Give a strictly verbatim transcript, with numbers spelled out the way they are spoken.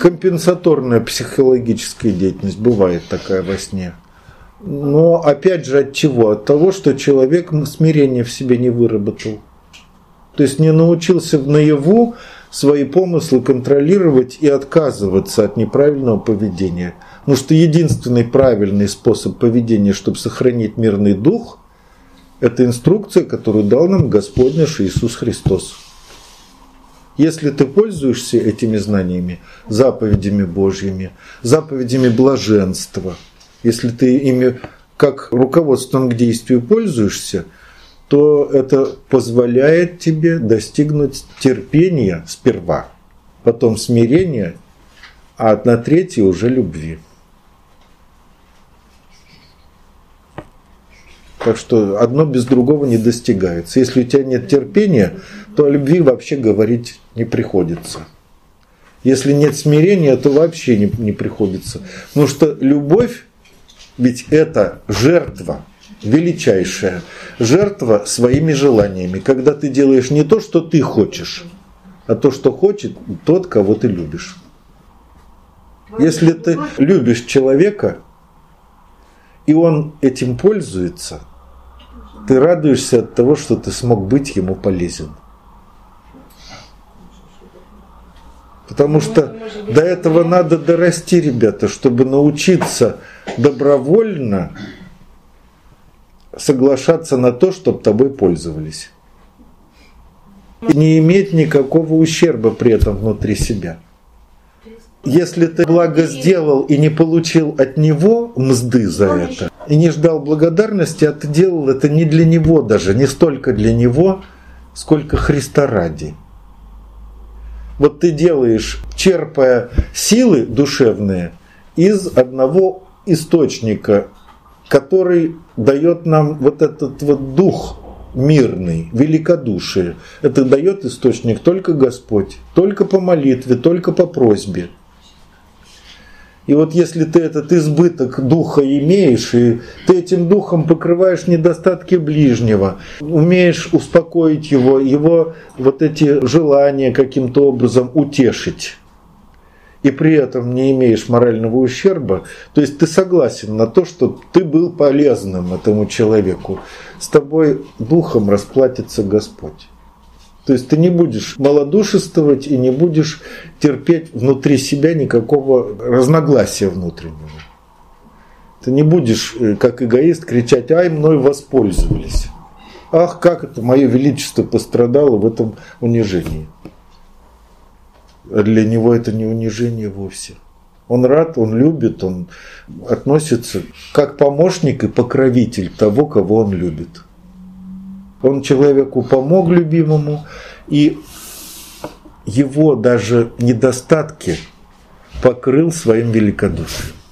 компенсаторная психологическая деятельность, бывает такая во сне. Но опять же от чего? От того, что человек смирение в себе не выработал. То есть не научился наяву свои помыслы контролировать и отказываться от неправильного поведения. Потому что единственный правильный способ поведения, чтобы сохранить мирный дух, это инструкция, которую дал нам Господь наш Иисус Христос. Если ты пользуешься этими знаниями, заповедями Божьими, заповедями блаженства, если ты ими как руководством к действию пользуешься, то это позволяет тебе достигнуть терпения сперва, потом смирения, а на третье уже любви. Так что одно без другого не достигается. Если у тебя нет терпения, то о любви вообще говорить не приходится. Если нет смирения, то вообще не, не приходится. Потому что любовь, ведь это жертва, величайшая жертва своими желаниями. Когда ты делаешь не то, что ты хочешь, а то, что хочет тот, кого ты любишь. Если ты любишь человека, и он этим пользуется, ты радуешься от того, что ты смог быть ему полезен. Потому что до этого надо дорасти, ребята, чтобы научиться добровольно соглашаться на то, чтобы тобой пользовались. И не иметь никакого ущерба при этом внутри себя. Если ты благо сделал и не получил от него мзды за это, и не ждал благодарности, а ты делал это не для него даже, не столько для него, сколько Христа ради. Вот ты делаешь, черпая силы душевные из одного источника, который дает нам вот этот вот дух мирный, великодушие. Это дает источник только Господь, только по молитве, только по просьбе. И вот если ты этот избыток духа имеешь, и ты этим духом покрываешь недостатки ближнего, умеешь успокоить его, его вот эти желания каким-то образом утешить, и при этом не имеешь морального ущерба, то есть ты согласен на то, что ты был полезным этому человеку, с тобой духом расплатится Господь. То есть ты не будешь малодушествовать и не будешь терпеть внутри себя никакого разногласия внутреннего. Ты не будешь, как эгоист, кричать: «Ай, мной воспользовались! Ах, как это мое величество пострадало в этом унижении!» А для него это не унижение вовсе. Он рад, он любит, он относится как помощник и покровитель того, кого он любит. Он человеку помог любимому, и его даже недостатки покрыл своим великодушием.